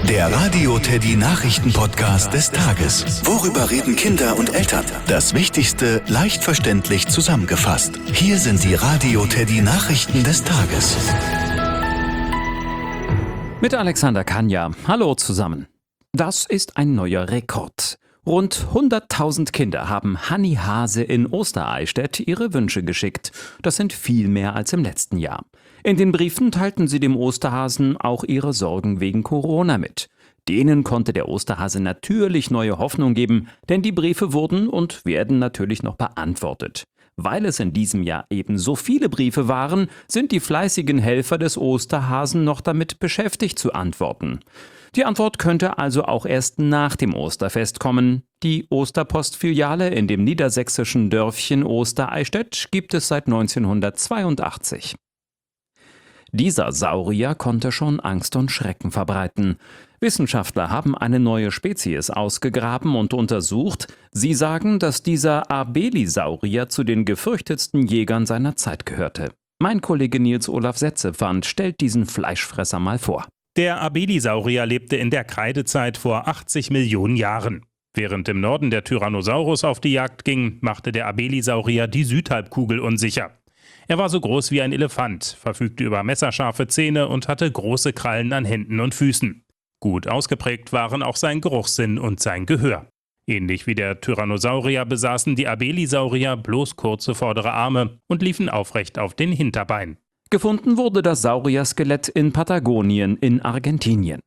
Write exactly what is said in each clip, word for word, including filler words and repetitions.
Der Radio Teddy Nachrichten-Podcast des Tages. Worüber reden Kinder und Eltern? Das Wichtigste leicht verständlich zusammengefasst. Hier sind die Radio Teddy Nachrichten des Tages. Mit Alexander Kanja. Hallo zusammen. Das ist ein neuer Rekord. Rund hunderttausend Kinder haben Hanni Hase in Ostereichstätt ihre Wünsche geschickt. Das sind viel mehr als im letzten Jahr. In den Briefen teilten sie dem Osterhasen auch ihre Sorgen wegen Corona mit. Denen konnte der Osterhase natürlich neue Hoffnung geben, denn die Briefe wurden und werden natürlich noch beantwortet. Weil es in diesem Jahr eben so viele Briefe waren, sind die fleißigen Helfer des Osterhasen noch damit beschäftigt zu antworten. Die Antwort könnte also auch erst nach dem Osterfest kommen. Die Osterpost-Filiale in dem niedersächsischen Dörfchen Ostereichstätt gibt es seit neunzehnhundertzweiundachtzig. Dieser Saurier konnte schon Angst und Schrecken verbreiten. Wissenschaftler haben eine neue Spezies ausgegraben und untersucht. Sie sagen, dass dieser Abelisaurier zu den gefürchtetsten Jägern seiner Zeit gehörte. Mein Kollege Nils Olaf Setzepfand stellt diesen Fleischfresser mal vor. Der Abelisaurier lebte in der Kreidezeit vor achtzig Millionen Jahren. Während im Norden der Tyrannosaurus auf die Jagd ging, machte der Abelisaurier die Südhalbkugel unsicher. Er war so groß wie ein Elefant, verfügte über messerscharfe Zähne und hatte große Krallen an Händen und Füßen. Gut ausgeprägt waren auch sein Geruchssinn und sein Gehör. Ähnlich wie der Tyrannosaurier besaßen die Abelisaurier bloß kurze vordere Arme und liefen aufrecht auf den Hinterbeinen. Gefunden wurde das Saurier-Skelett in Patagonien in Argentinien.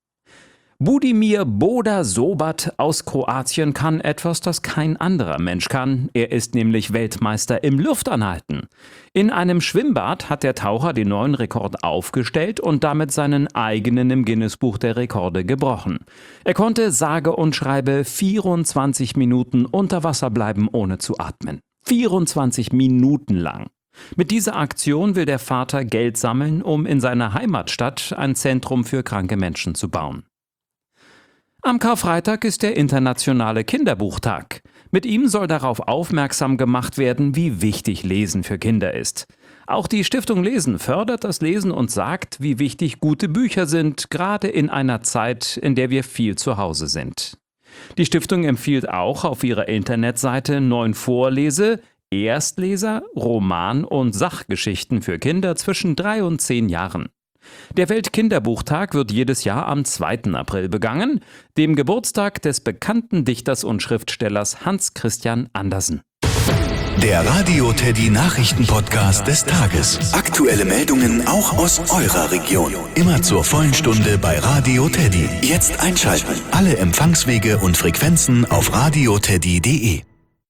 Budimir Boda Sobat aus Kroatien kann etwas, das kein anderer Mensch kann. Er ist nämlich Weltmeister im Luftanhalten. In einem Schwimmbad hat der Taucher den neuen Rekord aufgestellt und damit seinen eigenen im Guinness-Buch der Rekorde gebrochen. Er konnte sage und schreibe vierundzwanzig Minuten unter Wasser bleiben, ohne zu atmen. vierundzwanzig Minuten lang. Mit dieser Aktion will der Vater Geld sammeln, um in seiner Heimatstadt ein Zentrum für kranke Menschen zu bauen. Am Karfreitag ist der internationale Kinderbuchtag. Mit ihm soll darauf aufmerksam gemacht werden, wie wichtig Lesen für Kinder ist. Auch die Stiftung Lesen fördert das Lesen und sagt, wie wichtig gute Bücher sind, gerade in einer Zeit, in der wir viel zu Hause sind. Die Stiftung empfiehlt auch auf ihrer Internetseite neun Vorlese-, Erstleser-, Roman- und Sachgeschichten für Kinder zwischen drei und zehn Jahren. Der Weltkinderbuchtag wird jedes Jahr am zweiten April begangen, dem Geburtstag des bekannten Dichters und Schriftstellers Hans Christian Andersen. Der Radio Teddy Nachrichten-Podcast des Tages. Aktuelle Meldungen auch aus eurer Region. Immer zur vollen Stunde bei Radio Teddy. Jetzt einschalten. Alle Empfangswege und Frequenzen auf radioteddy punkt de.